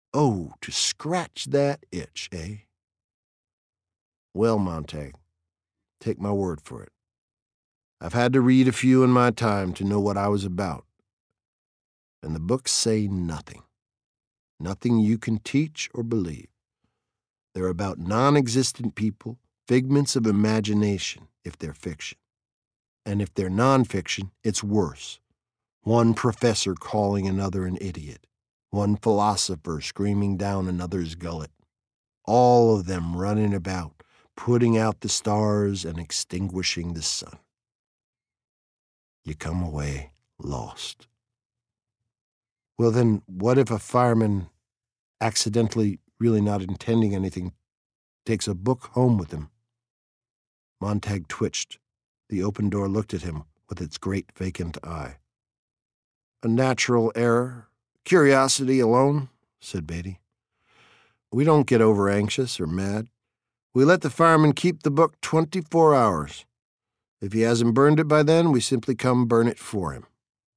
Oh, to scratch that itch, eh? Well, Montague, take my word for it. I've had to read a few in my time to know what I was about. And the books say nothing. Nothing you can teach or believe. They're about non-existent people, figments of imagination, if they're fiction. And if they're nonfiction, it's worse. One professor calling another an idiot. One philosopher screaming down another's gullet. All of them running about, putting out the stars and extinguishing the sun. You come away lost. Well, then, what if a fireman, accidentally, really not intending anything, takes a book home with him? Montague twitched. The open door looked at him with its great vacant eye. A natural error. Curiosity alone, said Beatty. We don't get over-anxious or mad. We let the fireman keep the book 24 hours. If he hasn't burned it by then, we simply come burn it for him.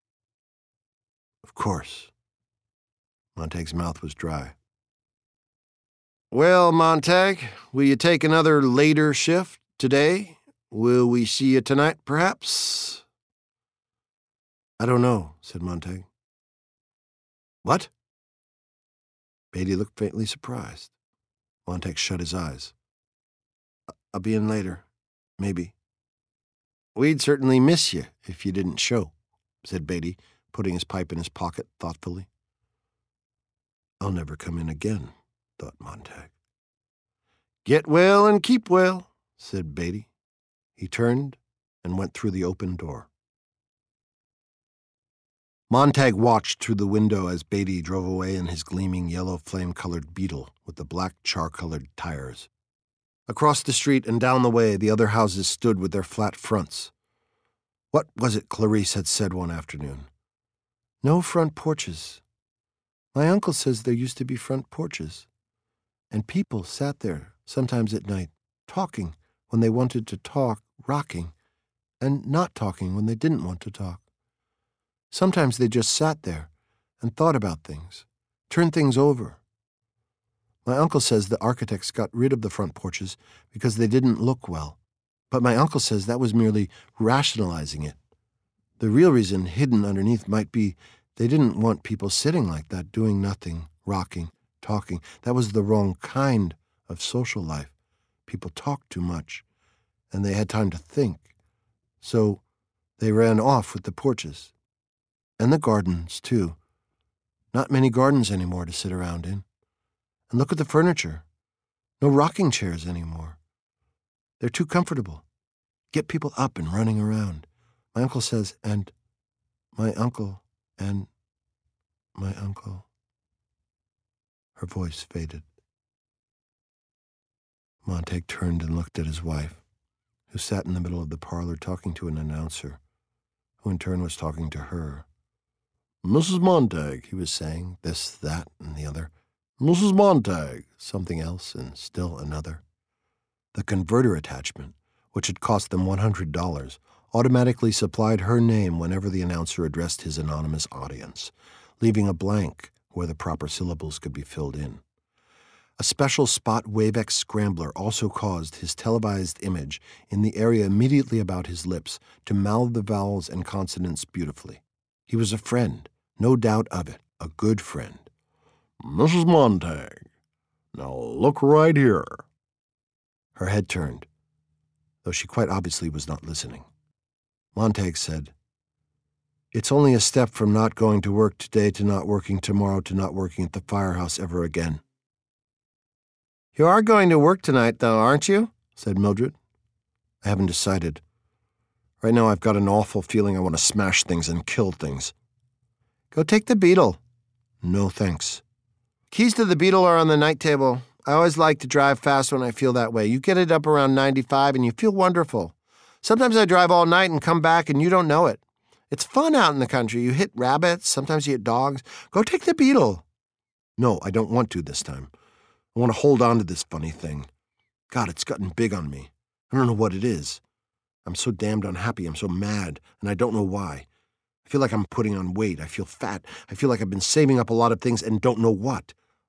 Of course. Montague's mouth was dry. Well, Montague, will you take another later shift today? Will we see you tonight, perhaps? I don't know, said Montague. What? Beatty looked faintly surprised. Montague shut his eyes. I'll be in later. Maybe. We'd certainly miss you if you didn't show, said Beatty, putting his pipe in his pocket thoughtfully. I'll never come in again, thought Montague. Get well and keep well, said Beatty. He turned and went through the open door. Montague watched through the window as Beatty drove away in his gleaming yellow flame-colored Beetle with the black char-colored tires. Across the street and down the way, the other houses stood with their flat fronts. What was it Clarice had said one afternoon? No front porches. My uncle says there used to be front porches. And people sat there, sometimes at night, talking when they wanted to talk, rocking, and not talking when they didn't want to talk. Sometimes they just sat there and thought about things, turned things over. My uncle says the architects got rid of the front porches because they didn't look well. But my uncle says that was merely rationalizing it. The real reason hidden underneath might be they didn't want people sitting like that, doing nothing, rocking, talking. That was the wrong kind of social life. People talked too much, and they had time to think. So they ran off with the porches. And the gardens, too. Not many gardens anymore to sit around in. And look at the furniture. No rocking chairs anymore. They're too comfortable. Get people up and running around. My uncle says, and my uncle, and my uncle. Her voice faded. Montague turned and looked at his wife, who sat in the middle of the parlor talking to an announcer, who in turn was talking to her. Mrs. Montague, he was saying, this, that, and the other. Mrs. Montague, something else, and still another. The converter attachment, which had cost them $100, automatically supplied her name whenever the announcer addressed his anonymous audience, leaving a blank where the proper syllables could be filled in. A special spot Wavex scrambler also caused his televised image in the area immediately about his lips to mouth the vowels and consonants beautifully. He was a friend, no doubt of it, a good friend. Mrs. Montague, now look right here. Her head turned, though she quite obviously was not listening. Montague said, It's only a step from not going to work today to not working tomorrow to not working at the firehouse ever again. You are going to work tonight, though, aren't you? Said Mildred. I haven't decided. Right now I've got an awful feeling I want to smash things and kill things. Go take the Beetle. No, thanks. Keys to the Beetle are on the night table. I always like to drive fast when I feel that way. You get it up around 95 and you feel wonderful. Sometimes I drive all night and come back and you don't know it. It's fun out in the country. You hit rabbits, sometimes you hit dogs. Go take the Beetle. No, I don't want to this time. I want to hold on to this funny thing. God, it's gotten big on me. I don't know what it is. I'm so damned unhappy. I'm so mad, and I don't know why. I feel like I'm putting on weight. I feel fat. I feel like I've been saving up a lot of things and don't know what.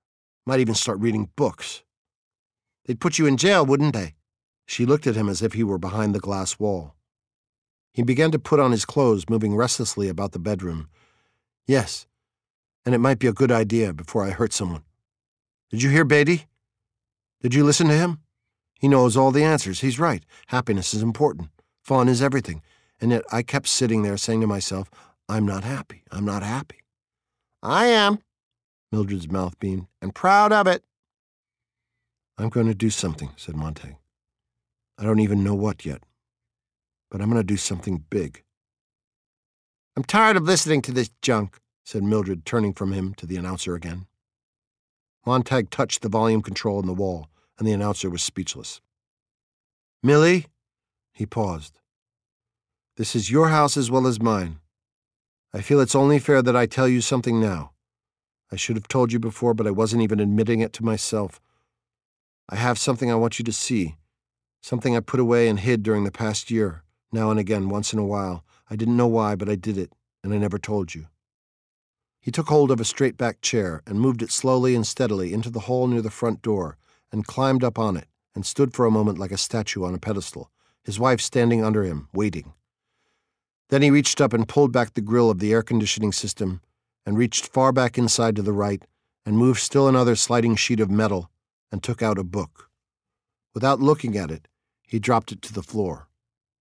Might even start reading books. They'd put you in jail, wouldn't they? She looked at him as if he were behind the glass wall. He began to put on his clothes, moving restlessly about the bedroom. Yes, and it might be a good idea before I hurt someone. Did you hear Beatty? Did you listen to him? He knows all the answers. He's right. Happiness is important. Fun is everything. And yet I kept sitting there saying to myself, I'm not happy. I'm not happy. I am, Mildred's mouth beamed, and proud of it. I'm going to do something, said Montague. I don't even know what yet, but I'm going to do something big. I'm tired of listening to this junk, said Mildred, turning from him to the announcer again. Montague touched the volume control on the wall, and the announcer was speechless. Millie, he paused. This is your house as well as mine. I feel it's only fair that I tell you something now. I should have told you before, but I wasn't even admitting it to myself. I have something I want you to see, something I put away and hid during the past year, now and again, once in a while. I didn't know why, but I did it, and I never told you. He took hold of a straight-back chair and moved it slowly and steadily into the hole near the front door and climbed up on it and stood for a moment like a statue on a pedestal, his wife standing under him, waiting. Then he reached up and pulled back the grill of the air-conditioning system and reached far back inside to the right and moved still another sliding sheet of metal and took out a book. Without looking at it, he dropped it to the floor.